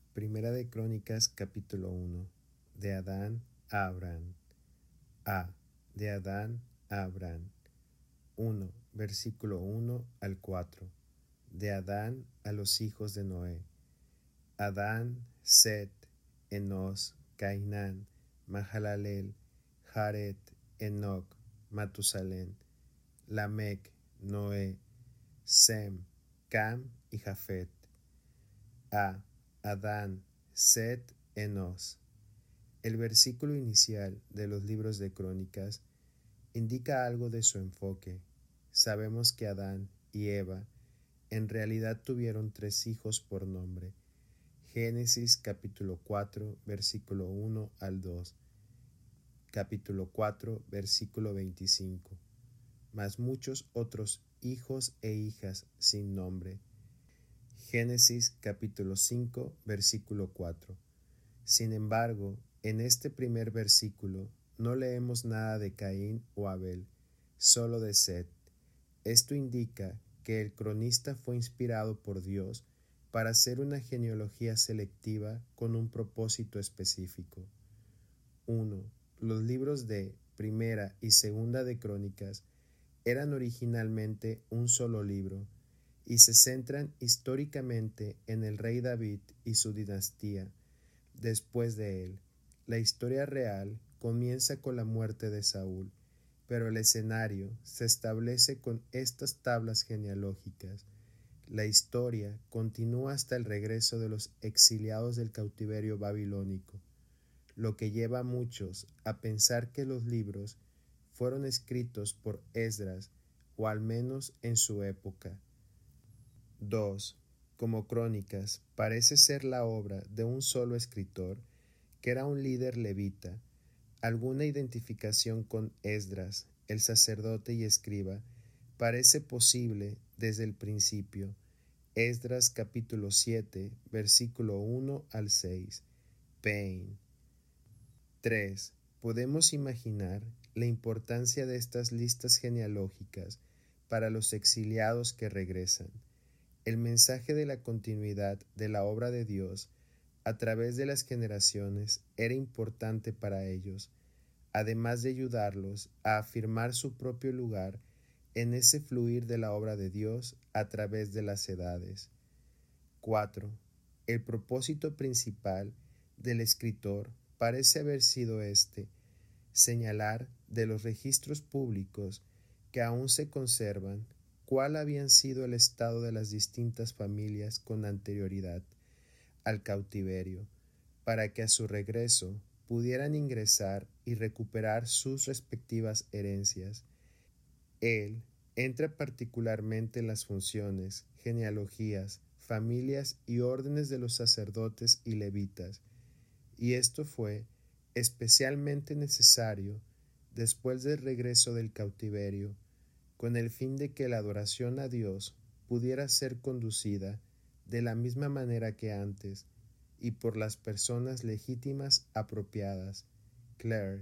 Primera de Crónicas, capítulo 1. De Adán a Abraham. De Adán a Abraham. 1, versículo 1 al 4. De Adán a los hijos de Noé. Adán, Set, Enos, Cainán, Mahalalel, Jared, Enoc, Matusalén, Lamec, Noé, Sem, Cam y Jafet. Adán, Set, Enos. El versículo inicial de los libros de Crónicas indica algo de su enfoque. Sabemos que Adán y Eva en realidad tuvieron 3 hijos por nombre. Génesis capítulo 4, versículo 1 al 2. Capítulo 4, versículo 25. Más muchos otros hijos e hijas sin nombre. Génesis capítulo 5, versículo 4. Sin embargo, en este primer versículo no leemos nada de Caín o Abel, solo de Set. Esto indica que el cronista fue inspirado por Dios para hacer una genealogía selectiva con un propósito específico. 1. Los libros de Primera y Segunda de Crónicas eran originalmente un solo libro y se centran históricamente en el rey David y su dinastía. Después de él, la historia real comienza con la muerte de Saúl, pero el escenario se establece con estas tablas genealógicas. La historia continúa hasta el regreso de los exiliados del cautiverio babilónico, lo que lleva a muchos a pensar que los libros fueron escritos por Esdras, o al menos en su época. 2. Como Crónicas parece ser la obra de un solo escritor, que era un líder levita, alguna identificación con Esdras, el sacerdote y escriba, parece posible desde el principio. Esdras capítulo 7, versículo 1 al 6. Payne. 3. Podemos imaginar la importancia de estas listas genealógicas para los exiliados que regresan. El mensaje de la continuidad de la obra de Dios a través de las generaciones era importante para ellos, además de ayudarlos a afirmar su propio lugar en ese fluir de la obra de Dios a través de las edades. 4. El propósito principal del escritor parece haber sido señalar de los registros públicos que aún se conservan cuál habían sido el estado de las distintas familias con anterioridad al cautiverio, para que a su regreso pudieran ingresar y recuperar sus respectivas herencias. Él entra particularmente en las funciones, genealogías, familias y órdenes de los sacerdotes y levitas, y esto fue especialmente necesario después del regreso del cautiverio, con el fin de que la adoración a Dios pudiera ser conducida de la misma manera que antes y por las personas legítimas apropiadas. Clerk.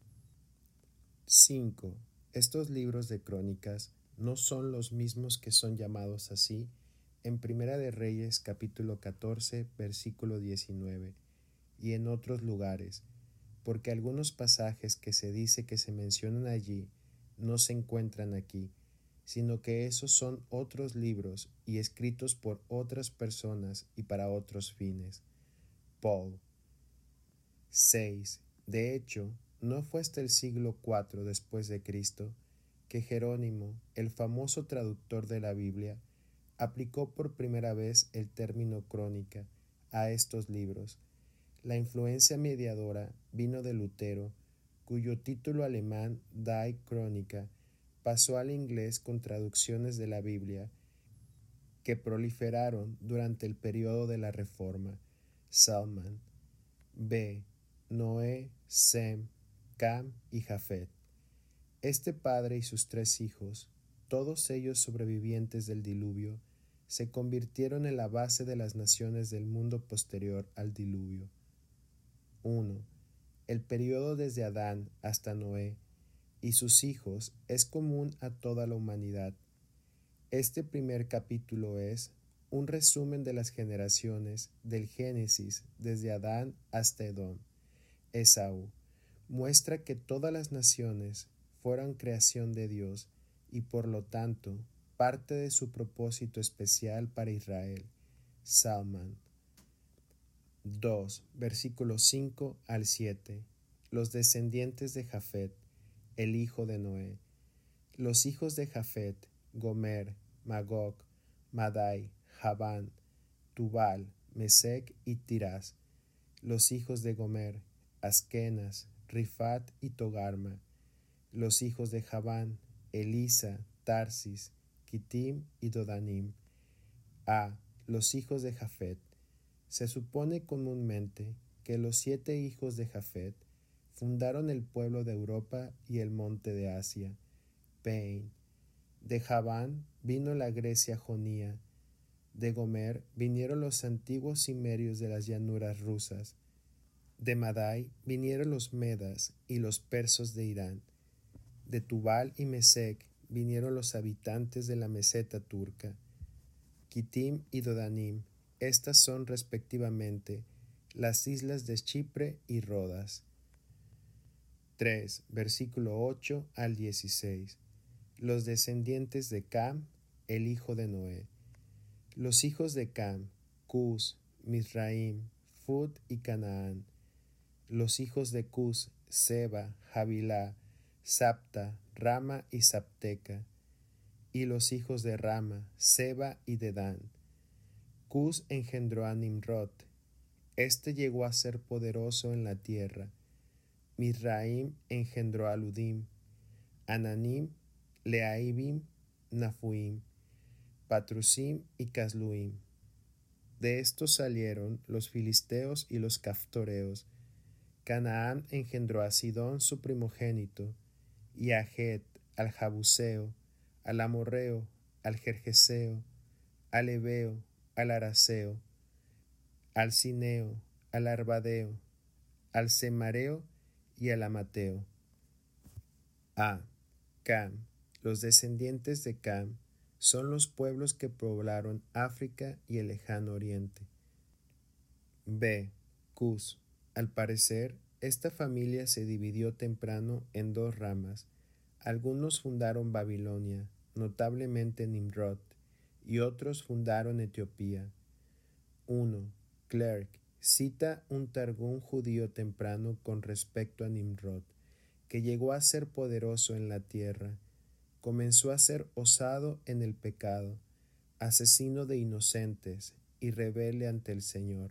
5. Estos libros de crónicas no son los mismos que son llamados así en Primera de Reyes capítulo 14 versículo 19 y en otros lugares, porque algunos pasajes que se dice que se mencionan allí no se encuentran aquí, sino que esos son otros libros y escritos por otras personas y para otros fines. Paul. 6. De hecho, no fue hasta el siglo IV después de Cristo que Jerónimo, el famoso traductor de la Biblia, aplicó por primera vez el término crónica a estos libros. La influencia mediadora vino de Lutero, cuyo título alemán Die Chronica pasó al inglés con traducciones de la Biblia que proliferaron durante el periodo de la Reforma. Salman. B. Noé, Sem, Cam y Jafet. Este padre y sus 3 hijos, todos ellos sobrevivientes del diluvio, se convirtieron en la base de las naciones del mundo posterior al diluvio. 1. El periodo desde Adán hasta Noé y sus hijos es común a toda la humanidad. Este primer capítulo es un resumen de las generaciones del Génesis desde Adán hasta Edom. Esaú muestra que todas las naciones fueron creación de Dios y por lo tanto parte de su propósito especial para Israel. Salman 2, versículos 5 al 7. Los descendientes de Jafet, el hijo de Noé. Los hijos de Jafet: Gomer, Magog, Madai, Javán, Tubal, Mesec y Tirás. Los hijos de Gomer: Askenas, Rifat y Togarma. Los hijos de Javán: Elisa, Tarsis, Kitim y Dodanim. Los hijos de Jafet. Se supone comúnmente que los 7 hijos de Jafet fundaron el pueblo de Europa y el monte de Asia. Pein. De Javán vino la Grecia jonia. De Gomer vinieron los antiguos cimerios de las llanuras rusas. De Madai vinieron los medas y los persos de Irán. De Tubal y Mesec vinieron los habitantes de la meseta turca. Kitim y Dodanim, estas son respectivamente las islas de Chipre y Rodas. 3, versículo 8 al 16. Los descendientes de Cam, el hijo de Noé. Los hijos de Cam: Cus, Mizraim, Fut y Canaán. Los hijos de Cus: Seba, Javilá, Sapta, Rama y Sapteca. Y los hijos de Rama: Seba y Dedán. Cus engendró a Nimrod. Este llegó a ser poderoso en la tierra. Mizraim engendró a Ludim, Ananim, Leaibim, Nafuim, Patrusim y Casluim. De estos salieron los filisteos y los caftoreos. Canaán engendró a Sidón su primogénito, y a Het, al Jabuseo, al Amorreo, al Gergeseo, al Ebeo, al Araseo, al Cineo, al Arbadeo, al Semareo y al Amateo. Cam. Los descendientes de Cam son los pueblos que poblaron África y el lejano oriente. Cus. Al parecer, esta familia se dividió temprano en 2 ramas. Algunos fundaron Babilonia, notablemente Nimrod, y otros fundaron Etiopía. 1. Clerk cita un Targum judío temprano con respecto a Nimrod, que llegó a ser poderoso en la tierra. Comenzó a ser osado en el pecado, asesino de inocentes y rebelde ante el Señor.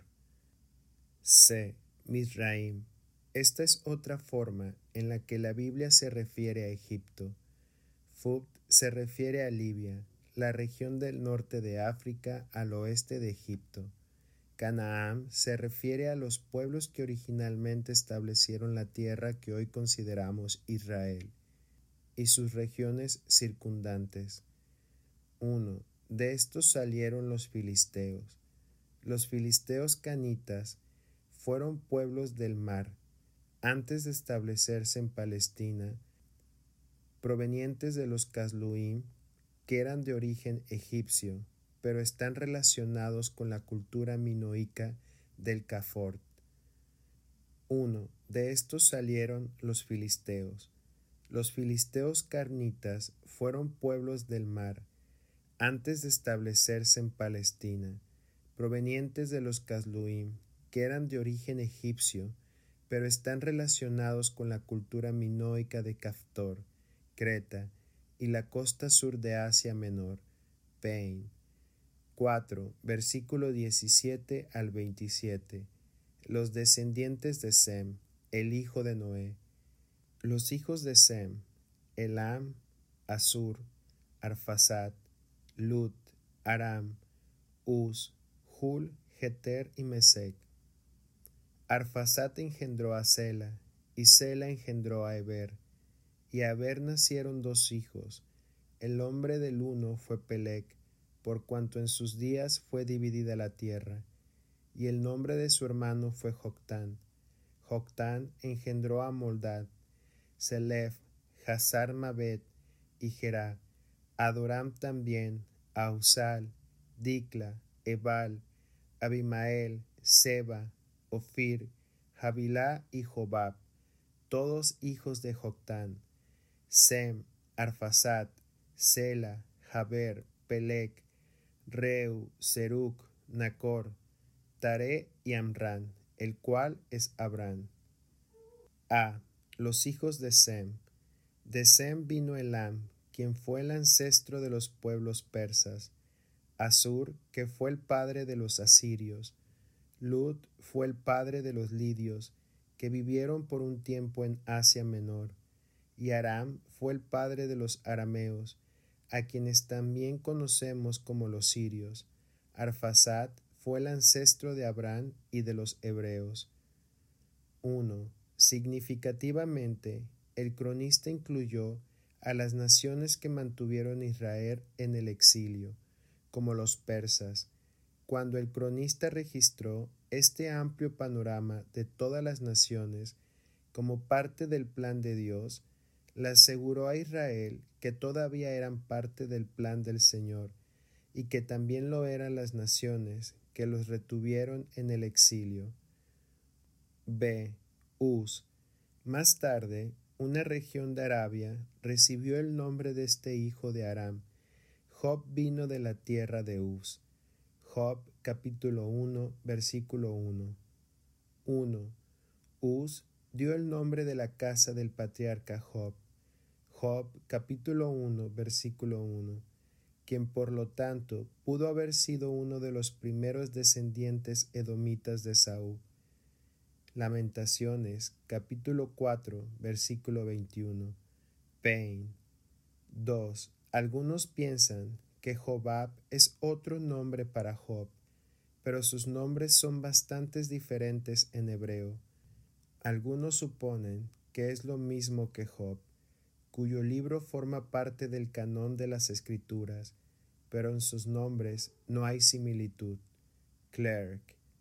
Mizraim. Esta es otra forma en la que la Biblia se refiere a Egipto. Fut se refiere a Libia, la región del norte de África al oeste de Egipto. Canaán se refiere a los pueblos que originalmente establecieron la tierra que hoy consideramos Israel y sus regiones circundantes. 1. De estos salieron los filisteos. Los filisteos canitas fueron pueblos del mar, antes de establecerse en Palestina, provenientes de los Casluim, que eran de origen egipcio, pero están relacionados con la cultura minoica del Cafort. 1. De estos salieron los filisteos. Los filisteos carnitas fueron pueblos del mar, antes de establecerse en Palestina, provenientes de los Casluim, que eran de origen egipcio, pero están relacionados con la cultura minoica de Caftor, Creta, y la costa sur de Asia Menor, Pein. 4, versículo 17 al 27. Los descendientes de Sem, el hijo de Noé. Los hijos de Sem: Elam, Asur, Arfasat, Lut, Aram, Uz, Hul, Geter y Mesec. Arfasat engendró a Sela, y Sela engendró a Eber. Y a Eber nacieron 2 hijos. El nombre del uno fue Pelec, por cuanto en sus días fue dividida la tierra. Y el nombre de su hermano fue Joctán. Joctán engendró a Moldad, Selef, Hazar Mabet y Gerá. Adoram también, a Usal, Dicla, Ebal, Abimael, Seba, Ofir, Havilá y Jobab, todos hijos de Joctán, Sem, Arphasad, Sela, Jaber, Pelec, Reu, Seruc, Nacor, Taré y Amrán, el cual es Abrán. A. Los hijos de Sem. De Sem vino Elam, quien fue el ancestro de los pueblos persas. Asur, que fue el padre de los asirios. Lud fue el padre de los lidios, que vivieron por un tiempo en Asia Menor. Y Aram fue el padre de los arameos, a quienes también conocemos como los sirios. Arphasad fue el ancestro de Abrán y de los hebreos. 1. Significativamente, el cronista incluyó a las naciones que mantuvieron Israel en el exilio, como los persas. Cuando el cronista registró este amplio panorama de todas las naciones como parte del plan de Dios, le aseguró a Israel que todavía eran parte del plan del Señor y que también lo eran las naciones que los retuvieron en el exilio. B. Uz. Más tarde, una región de Arabia recibió el nombre de este hijo de Aram. Job vino de la tierra de Uz. Job capítulo 1, versículo 1. 1. Uz dio el nombre de la casa del patriarca Job. Job capítulo 1, versículo 1. Quien por lo tanto pudo haber sido uno de los primeros descendientes edomitas de Saúl. Lamentaciones, capítulo 4, versículo 21. Pain. 2. Algunos piensan que Jobab es otro nombre para Job, pero sus nombres son bastante diferentes en hebreo. Algunos suponen que es lo mismo que Job, cuyo libro forma parte del canón de las Escrituras, pero en sus nombres no hay similitud. Clerk.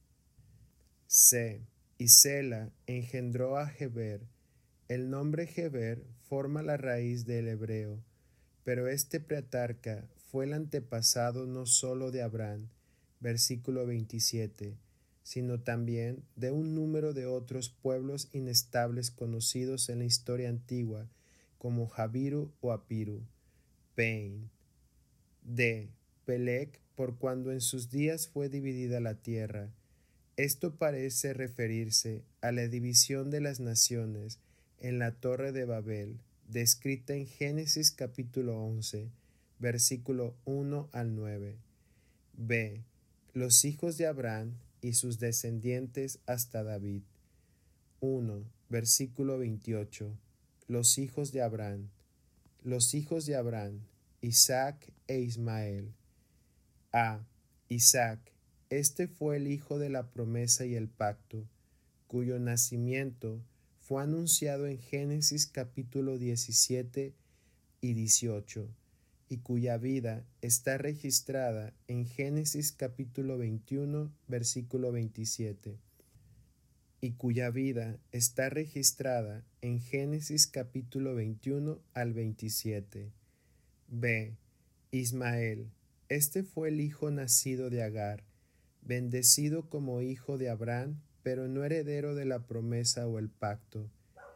C. Y Sela engendró a Heber. El nombre Heber forma la raíz del hebreo, pero este patriarca fue el antepasado no solo de Abraham, versículo 27, sino también de un número de otros pueblos inestables conocidos en la historia antigua como Jabiru o Apiru. Pain. D. Pelec, por cuando en sus días fue dividida la tierra. Esto parece referirse a la división de las naciones en la Torre de Babel, descrita en Génesis capítulo 11, versículo 1 al 9. B. Los hijos de Abraham y sus descendientes hasta David. 1. Versículo 28. Los hijos de Abraham. Los hijos de Abraham, Isaac e Ismael. A. Isaac. Este fue el hijo de la promesa y el pacto, cuyo nacimiento fue anunciado en Génesis capítulo 17 y 18, y cuya vida está registrada en Génesis capítulo 21, versículo 27, y cuya vida está registrada en Génesis capítulo 21 al 27. B. Ismael. Este fue el hijo nacido de Agar, bendecido como hijo de Abraham, pero no heredero de la promesa o el pacto.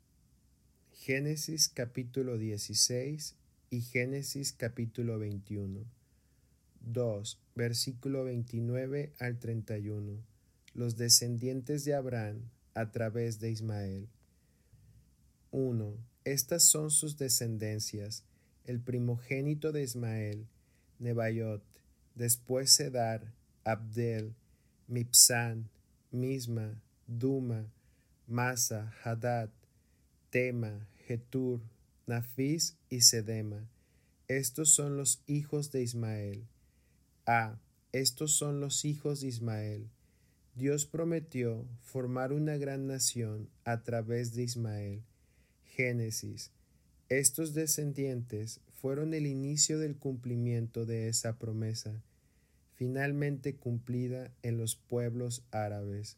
Génesis capítulo 16 y Génesis capítulo 21. 2. Versículo 29 al 31. Los descendientes de Abraham a través de Ismael. 1. Estas son sus descendencias: el primogénito de Ismael, Nebaiot, después Cedar, Abdel, Mipsán, Misma, Duma, Masa, Hadad, Tema, Getur, Nafis y Sedema. Estos son los hijos de Ismael. A. Estos son los hijos de Ismael. Dios prometió formar una gran nación a través de Ismael. Génesis. Estos descendientes fueron el inicio del cumplimiento de esa promesa, finalmente cumplida en los pueblos árabes.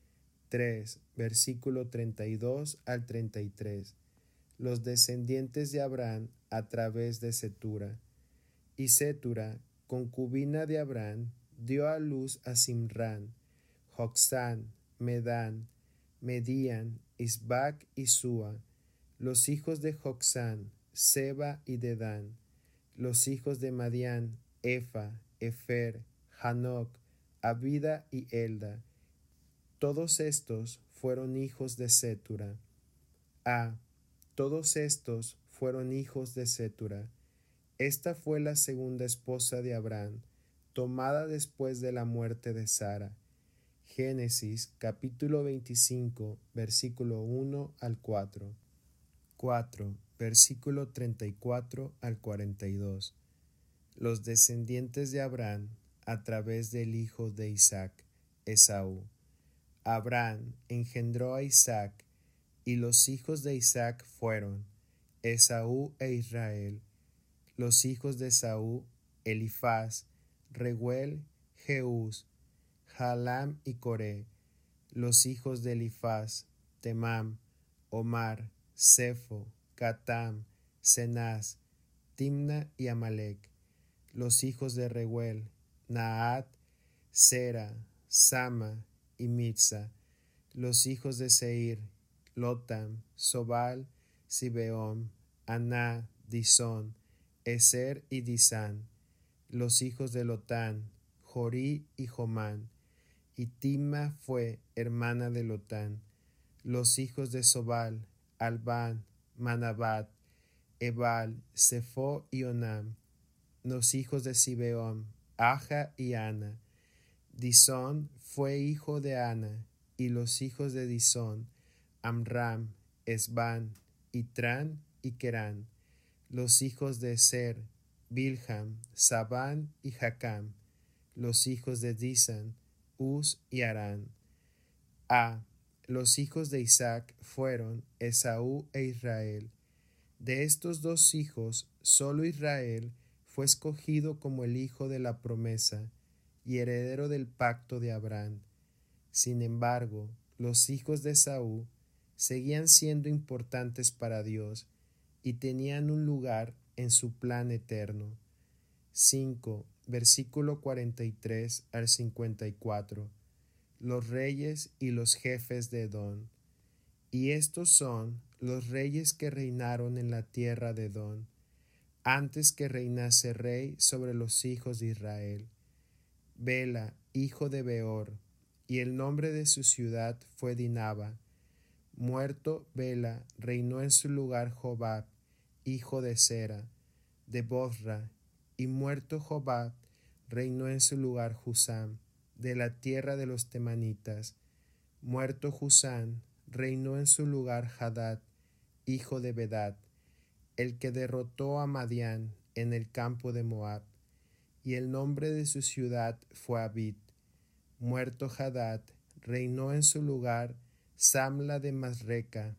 3. Versículo 32 al 33. Los descendientes de Abraham a través de Cetura. Y Cetura, concubina de Abraham, dio a luz a Simrán, Jocsán, Medán, Medían, Isbac y Súa. Los hijos de Jocsán, Seba y Dedán. Los hijos de Madián, Efa, Efer, Hanoc, Abida y Elda. Todos estos fueron hijos de Cetura. Todos estos fueron hijos de Cetura. Esta fue la segunda esposa de Abraham, tomada después de la muerte de Sara. Génesis capítulo 25, versículo 1 al 4. 4. Versículo 34 al 42. Los descendientes de Abraham a través del hijo de Isaac, Esaú. Abraham engendró a Isaac, y los hijos de Isaac fueron Esaú e Israel. Los hijos de Esaú, Elifaz, Reguel, Jeús, Jalam y Coré. Los hijos de Elifaz, Temam, Omar, Sefo, Catam, Cenaz, Timna y Amalek. Los hijos de Reguel, Naat, Sera, Sama y Mitza. Los hijos de Seir, Lotam, Sobal, Sibeón, Aná, Disón, Eser y Disán. Los hijos de Lotán, Jorí y Jomán. Y Timna fue hermana de Lotán. Los hijos de Sobal, Albán, Manabat, Ebal, Sefo y Onam. Los hijos de Sibeón, Aja y Ana. Disón fue hijo de Ana, y los hijos de Disón, Amram, Esban, Itrán y Querán. Los hijos de Eser, Bilham, Sabán y Jacam. Los hijos de Disán, Uz y Arán. Los hijos de Isaac fueron Esaú e Israel. De estos dos hijos, solo Israel fue escogido como el hijo de la promesa y heredero del pacto de Abraham. Sin embargo, los hijos de Esaú seguían siendo importantes para Dios y tenían un lugar en su plan eterno. 5. Versículo 43 al 54. Los reyes y los jefes de Edom. Y estos son los reyes que reinaron en la tierra de Edom, antes que reinase rey sobre los hijos de Israel. Bela, hijo de Beor, y el nombre de su ciudad fue Dinaba. Muerto Bela, reinó en su lugar Jobab, hijo de Sera, de Bozra, y muerto Jobab, reinó en su lugar Husam, de la tierra de los temanitas. Muerto Husam, reinó en su lugar Hadad, hijo de Bedad, el que derrotó a Madián en el campo de Moab, y el nombre de su ciudad fue Abid. Muerto Hadad, reinó en su lugar Samla de Masreca.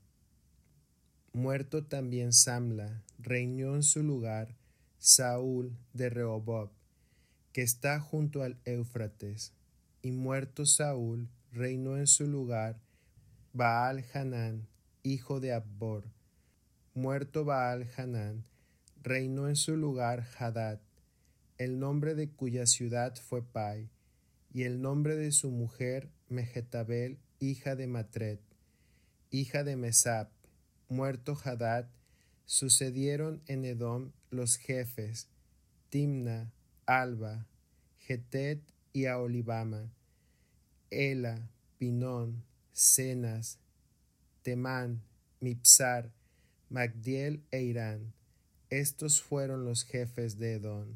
Muerto también Samla, reinó en su lugar Saúl de Rehoboth, que está junto al Éufrates. Y muerto Saúl, reinó en su lugar Baal-Hanán, hijo de Abbor. Muerto Baal-Hanán, reinó en su lugar Hadad, el nombre de cuya ciudad fue Pai, y el nombre de su mujer Mejetabel, hija de Matred, hija de Mesap. Muerto Hadad, sucedieron en Edom los jefes Timna, Alba, Getet y Aholibama, Ela, Pinón, Cenas, Temán, Mipsar, Magdiel e Irán. Estos fueron los jefes de Edom.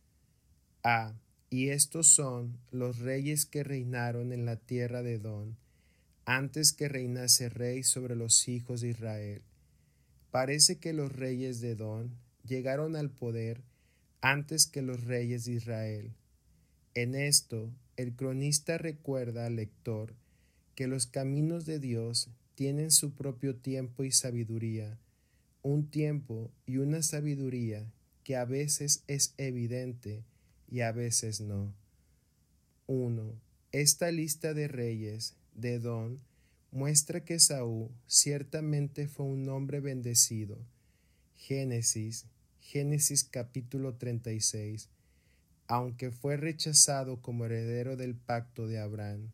Y estos son los reyes que reinaron en la tierra de Edom, antes que reinase rey sobre los hijos de Israel. Parece que los reyes de Edom llegaron al poder antes que los reyes de Israel. En esto, el cronista recuerda al lector que los caminos de Dios tienen su propio tiempo y sabiduría, un tiempo y una sabiduría que a veces es evidente y a veces no. 1. Esta lista de reyes de Edom muestra que Esaú ciertamente fue un hombre bendecido. Génesis capítulo 36. aunque fue rechazado como heredero del pacto de Abraham.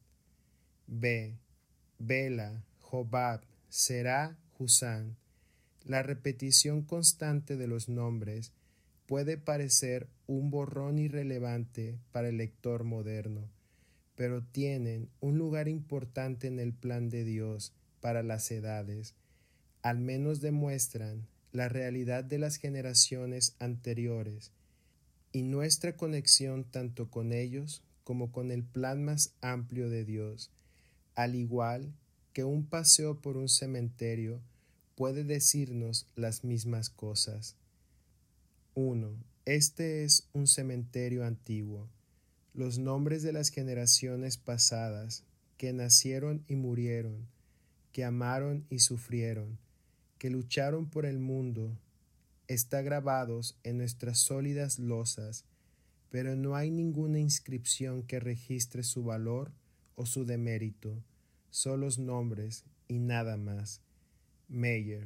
Bela, Jobab, Será, Husán. La repetición constante de los nombres puede parecer un borrón irrelevante para el lector moderno, pero tienen un lugar importante en el plan de Dios para las edades. Al menos demuestran la realidad de las generaciones anteriores y nuestra conexión tanto con ellos como con el plan más amplio de Dios, al igual que un paseo por un cementerio puede decirnos las mismas cosas. 1. Este es un cementerio antiguo. Los nombres de las generaciones pasadas, que nacieron y murieron, que amaron y sufrieron, que lucharon por el mundo, está grabados en nuestras sólidas losas, pero no hay ninguna inscripción que registre su valor o su demérito, solo los nombres y nada más. Meyer.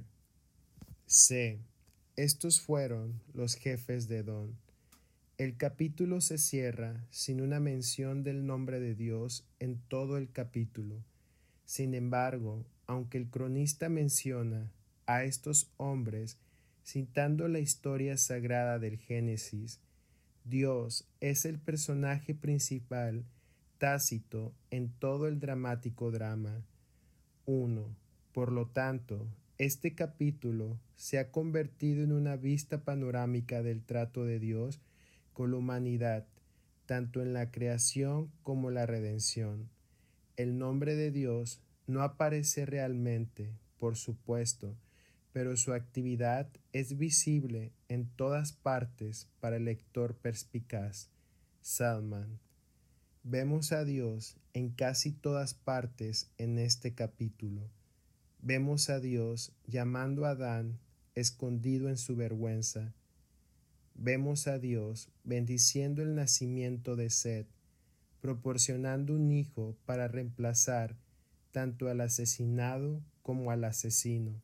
C. Estos fueron los jefes de Edom. El capítulo se cierra sin una mención del nombre de Dios en todo el capítulo. Sin embargo, aunque el cronista menciona a estos hombres citando la historia sagrada del Génesis, Dios es el personaje principal tácito en todo el dramático drama. 1. Por lo tanto, este capítulo se ha convertido en una vista panorámica del trato de Dios con la humanidad, tanto en la creación como la redención. El nombre de Dios no aparece realmente, por supuesto, pero su actividad es visible en todas partes para el lector perspicaz. Salman. Vemos a Dios en casi todas partes en este capítulo. Vemos a Dios llamando a Adán escondido en su vergüenza. Vemos a Dios bendiciendo el nacimiento de Set, proporcionando un hijo para reemplazar tanto al asesinado como al asesino.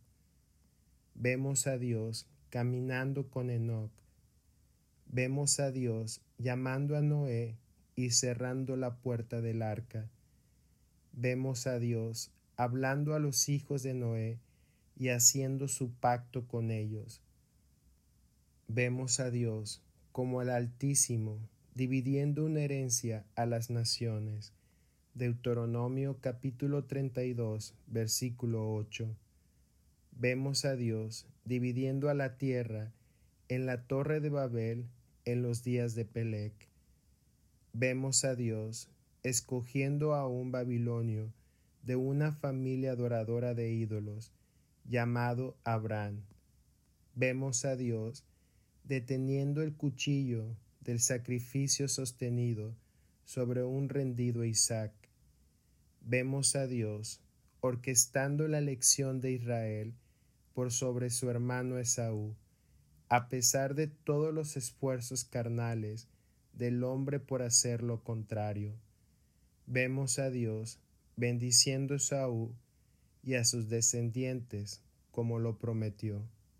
Vemos a Dios caminando con Enoc. Vemos a Dios llamando a Noé y cerrando la puerta del arca. Vemos a Dios hablando a los hijos de Noé y haciendo su pacto con ellos. Vemos a Dios como el Altísimo dividiendo una herencia a las naciones. Deuteronomio capítulo 32, versículo 8. Vemos a Dios dividiendo a la tierra en la torre de Babel en los días de Pelec. Vemos a Dios escogiendo a un babilonio de una familia adoradora de ídolos, llamado Abraham. Vemos a Dios deteniendo el cuchillo del sacrificio sostenido sobre un rendido Isaac. Vemos a Dios orquestando la elección de Israel por sobre su hermano Esaú, a pesar de todos los esfuerzos carnales del hombre por hacer lo contrario. Vemos a Dios bendiciendo a Esaú y a sus descendientes como lo prometió.